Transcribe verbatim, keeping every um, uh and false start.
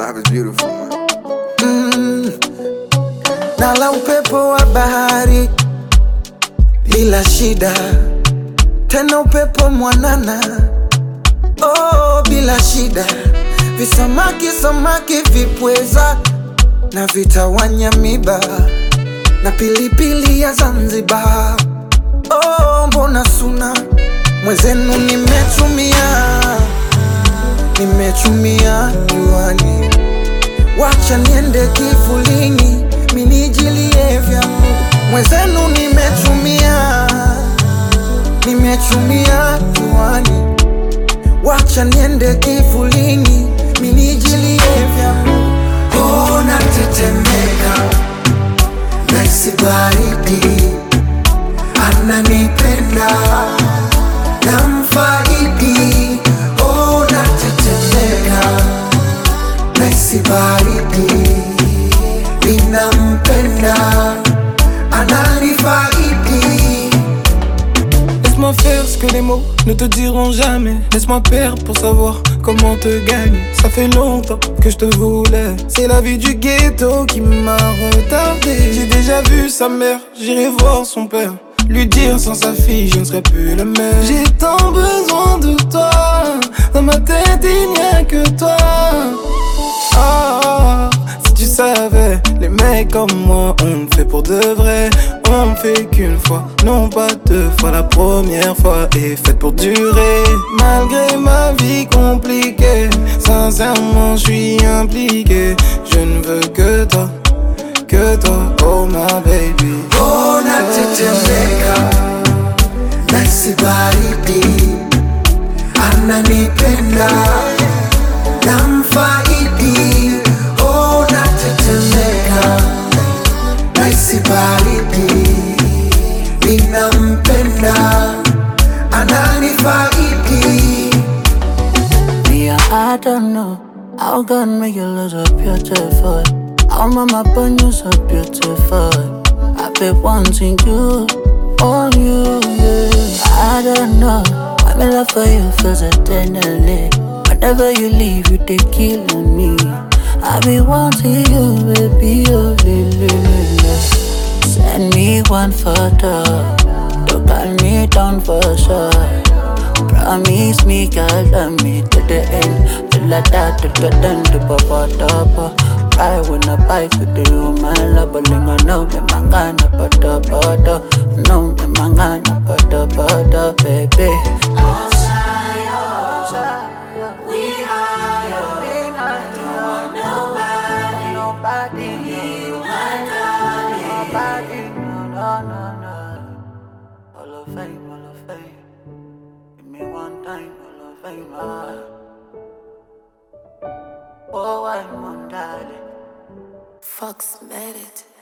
Love is beautiful, man. mm. Nala upepo wa bahari bila shida, tena upepo mwanana, oh, bila shida. Visamaki samaki vipweza na vitawanya miba na pilipili ya Zanzibar, oh, mbona suna mwezenu nimetumia, nimetumia juani. Wacha niende kivulini minijilie vyangu, mwezenu nimetumia, nimetumia juani. Wacha niende kivulini minijilie vyangu. Oh, natetemeka nahisi baridi, ananipenda namfaidi. Oh, natetemeka nahisi baridi, ninampenda ananifaidi. Laisse-moi faire ce que les mots ne te diront jamais. Laisse-moi perdre pour savoir comment te gagner. Ça fait longtemps que je te voulais. C'est la vie du ghetto qui m'a retardé. J'ai déjà vu sa mère, j'irai voir son père. Lui dire sans sa fille je ne serai plus le même. J'ai tant besoin de toi, dans ma tête il n'y a que toi. Ah, si tu savais, les mecs comme moi on le fait pour de vrai. On ne fait qu'une fois, non pas deux fois. La première fois est faite pour durer. Malgré ma vie compliquée, sincèrement je suis impliqué. Je ne veux que toi, que toi, oh my baby. Oh, natetemeka nahisi baridi, ananipenda namfaidi. Oh, natetemeka nahisi baridi, ninampenda ananifaidi. Me, I don't know how God make you look so beautiful. How mama born you so beautiful. I've been wanting you, for you, yeah. I don't know why my love for you feels eternally. Whenever you leave, you take killing me. I be wanting you, baby, oh, lily. Send me one photo, to calm me down for sure. Promise me, girl, love me to the end. Till I die, to the end, to papa, papa. I wanna bike with you, my love, but I know me mangana, pada, pada. No, me mangana, pada, pada, baby. We higher, don't want nobody, nobody, you my darling. Nobody, no, no, no. All of fame, all of fame. Give me one time, all of fame, ah. Oh, I'm on daddy. Fox made it.